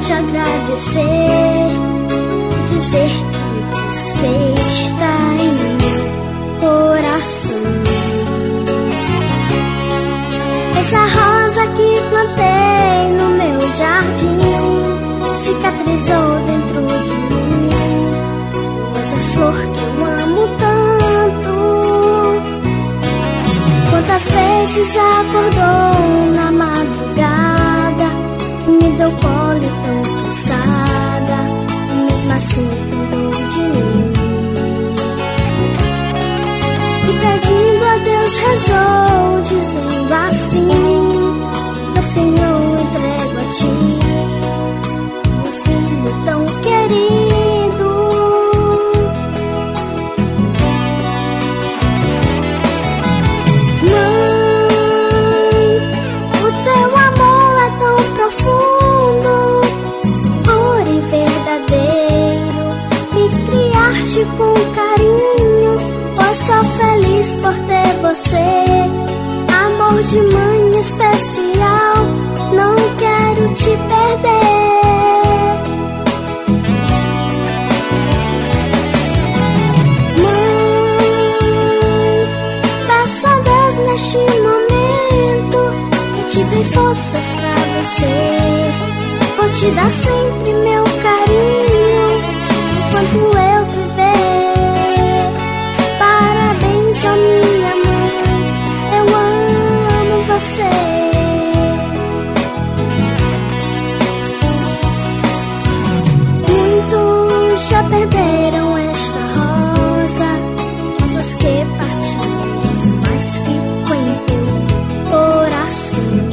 te agradecer e dizer que você está em meu coração. Essa rosa que plantei no meu jardim cicatrizou dentro de mim, mas a flor que eu amo tanto. Quantas vezes acordou na madrugada e me deu colo tão cansada, mesmo assim cuidou de mim. E pedindo a Deus rezou, dizendo assim: meu Senhor, entrego a ti meu filho tão querido. Mãe, o teu amor é tão profundo, puro e verdadeiro. Me criaste com carinho, pois sou feliz por ter você. Amor de mãe especial, não quero te perder. Mãe, peço a Deus neste momento que te dê forças pra você. Vou te dar sempre meu carinho enquanto eu viver. Parabéns, ó minha mãe, eu amo você. Muitos já perderam esta rosa, rosas que partiram, mas ficou em teu coração.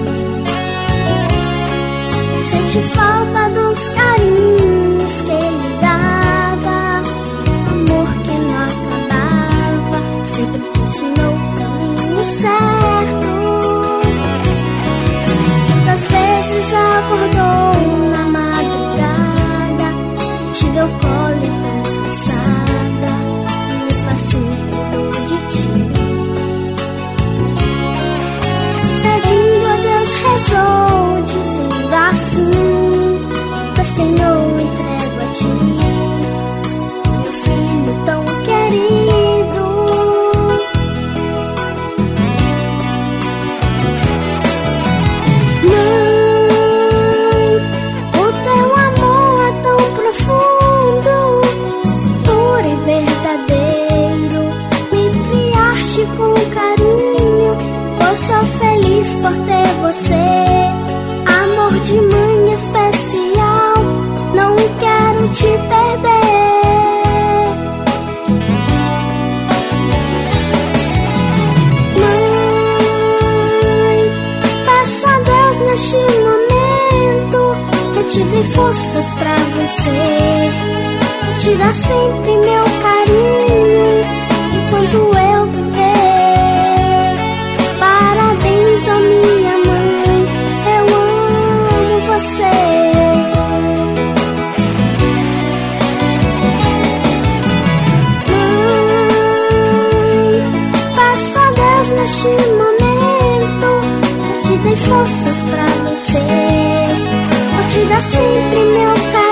Sente falta dos carinhos que ele dava, amor que não acabava, sempre te ensinou o caminho certo. Quantas vezes acordou na madrugada e te deu colo e tão cansada, mesmo assim cuidou de ti. Pedindo a Deus rezou, dizendo assim: meu Senhor, entrego a ti meu filho tão querido. Mãe, o teu amor é tão profundo, puro e verdadeiro. Me criaste com carinho, eu sou feliz por ter você. Amor de mãe especial, não quero te perder. Mãe, peço a Deus neste momento que te dê forças pra vencer, que te dá sempre meu carinho enquanto eu viver. Parabéns, ó minha mãe, eu amo você. Mãe, peço a Deus neste momento que te dê forças pra vencer, vou te dar sempre meu carinho